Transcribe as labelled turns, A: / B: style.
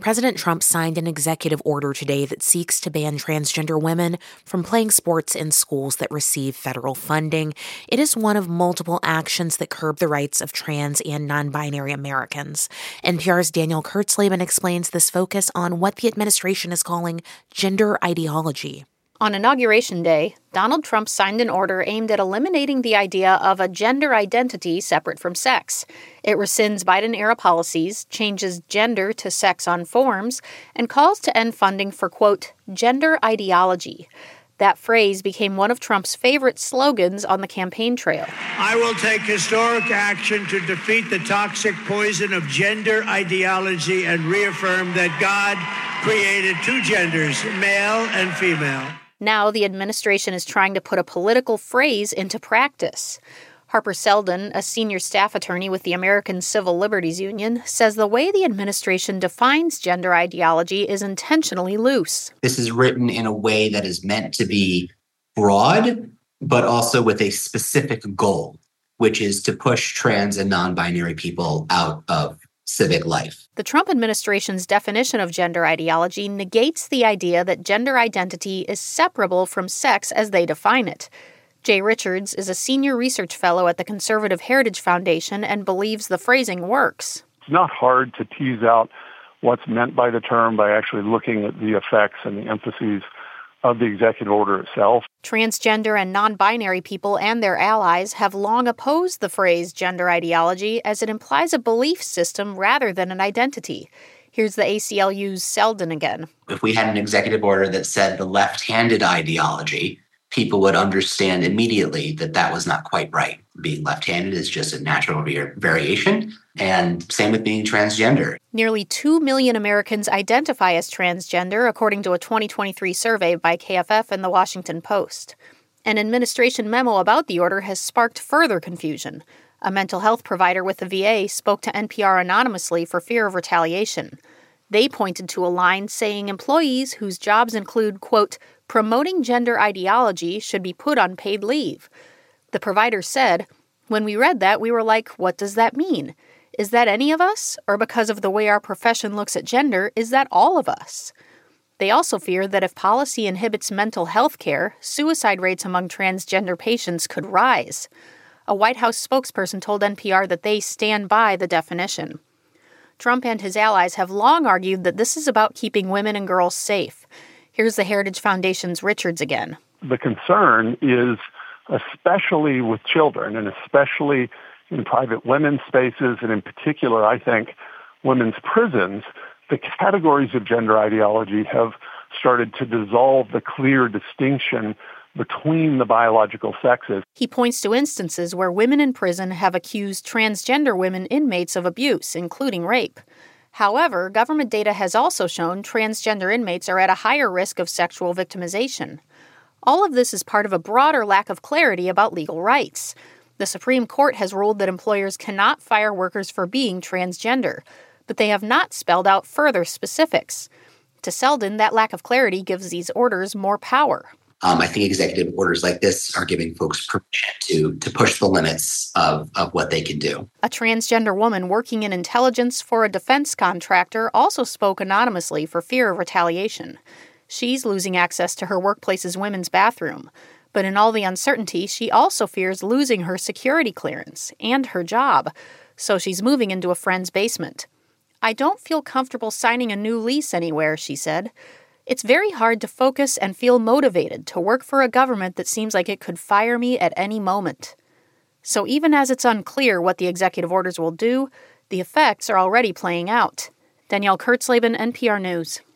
A: President Trump signed an executive order today that seeks to ban transgender women from playing sports in schools that receive federal funding. It is one of multiple actions that curb the rights of trans and non-binary Americans. NPR's Daniel Kurtzleben explains this focus on what the administration is calling gender ideology.
B: On Inauguration Day, Donald Trump signed an order aimed at eliminating the idea of a gender identity separate from sex. It rescinds Biden-era policies, changes gender to sex on forms, and calls to end funding for, quote, gender ideology. That phrase became one of Trump's favorite slogans on the campaign trail.
C: I will take historic action to defeat the toxic poison of gender ideology and reaffirm that God created two genders, male and female.
B: Now the administration is trying to put a political phrase into practice. Harper Seldon, a senior staff attorney with the American Civil Liberties Union, says the way the administration defines gender ideology is intentionally loose.
D: This is written in a way that is meant to be broad, but also with a specific goal, which is to push trans and non-binary people out of civic life.
B: The Trump administration's definition of gender ideology negates the idea that gender identity is separable from sex as they define it. Jay Richards is a senior research fellow at the Conservative Heritage Foundation and believes the phrasing works.
E: It's not hard to tease out what's meant by the term by actually looking at the effects and the emphases of the executive order itself.
B: Transgender and non-binary people and their allies have long opposed the phrase gender ideology as it implies a belief system rather than an identity. Here's the ACLU's Seldon again.
D: If we had an executive order that said the left-handed ideology, people would understand immediately that that was not quite right. Being left-handed is just a natural variation, and same with being transgender.
B: Nearly 2 million Americans identify as transgender, according to a 2023 survey by KFF and The Washington Post. An administration memo about the order has sparked further confusion. A mental health provider with the VA spoke to NPR anonymously for fear of retaliation. They pointed to a line saying employees whose jobs include, quote, promoting gender ideology should be put on paid leave. The provider said, when we read that, we were like, what does that mean? Is that any of us? Or because of the way our profession looks at gender, is that all of us? They also fear that if policy inhibits mental health care, suicide rates among transgender patients could rise. A White House spokesperson told NPR that they stand by the definition. Trump and his allies have long argued that this is about keeping women and girls safe. Here's the Heritage Foundation's Richards again.
E: The concern is, especially with children, and especially in private women's spaces, and in particular, I think, women's prisons, the categories of gender ideology have started to dissolve the clear distinction between the biological sexes.
B: He points to instances where women in prison have accused transgender women inmates of abuse, including rape. However, government data has also shown transgender inmates are at a higher risk of sexual victimization. All of this is part of a broader lack of clarity about legal rights. The Supreme Court has ruled that employers cannot fire workers for being transgender, but they have not spelled out further specifics. To Seldon, that lack of clarity gives these orders more power.
D: I think executive orders like this are giving folks permission to push the limits of what they can do.
B: A transgender woman working in intelligence for a defense contractor also spoke anonymously for fear of retaliation. She's losing access to her workplace's women's bathroom. But in all the uncertainty, she also fears losing her security clearance and her job. So she's moving into a friend's basement. I don't feel comfortable signing a new lease anywhere, she said. It's very hard to focus and feel motivated to work for a government that seems like it could fire me at any moment. So even as it's unclear what the executive orders will do, the effects are already playing out. Danielle Kurtzleben, NPR News.